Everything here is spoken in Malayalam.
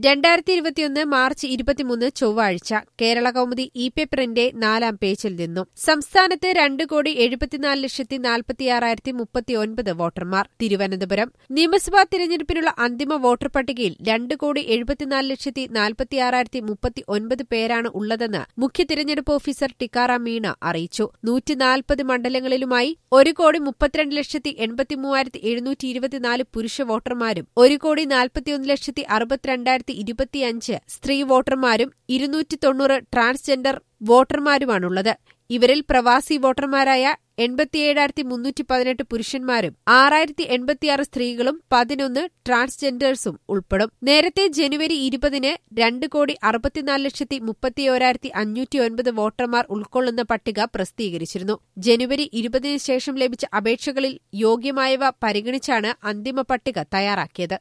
2021 മാർച്ച് 23 ചൊവ്വാഴ്ച കേരള കൗമുദി ഇ-പേപ്പറിന്റെ 4-ാം പേജിൽ നിന്നും സംസ്ഥാനത്ത് 2,74,46,039 വോട്ടർമാർ. തിരുവനന്തപുരം നിയമസഭാ തിരഞ്ഞെടുപ്പിനുള്ള അന്തിമ വോട്ടർ പട്ടികയിൽ 2,74,46,039 പേരാണ് ഉള്ളതെന്ന് മുഖ്യ തിരഞ്ഞെടുപ്പ് ഓഫീസർ ടിക്കാറാം മീണ അറിയിച്ചു. 140 മണ്ഡലങ്ങളിലുമായി 1,32,83,724 പുരുഷ വോട്ടർമാരും 1,41,62,25 സ്ത്രീ വോട്ടർമാരും 290 ട്രാൻസ്ജെൻഡർ വോട്ടർമാരുമാണുള്ളത്. ഇവരിൽ പ്രവാസി വോട്ടർമാരായ 87,318 പുരുഷന്മാരും 6,086 സ്ത്രീകളും 11 ട്രാൻസ്ജെൻഡേഴ്സും ഉൾപ്പെടും. നേരത്തെ ജനുവരി 20-ന് 2,64,31,509 വോട്ടർമാർ ഉൾക്കൊള്ളുന്ന പട്ടിക പ്രസിദ്ധീകരിച്ചിരുന്നു. ജനുവരി 20-ന് ശേഷം ലഭിച്ച അപേക്ഷകളിൽ യോഗ്യമായവ പരിഗണിച്ചാണ് അന്തിമ പട്ടിക തയ്യാറാക്കിയത്.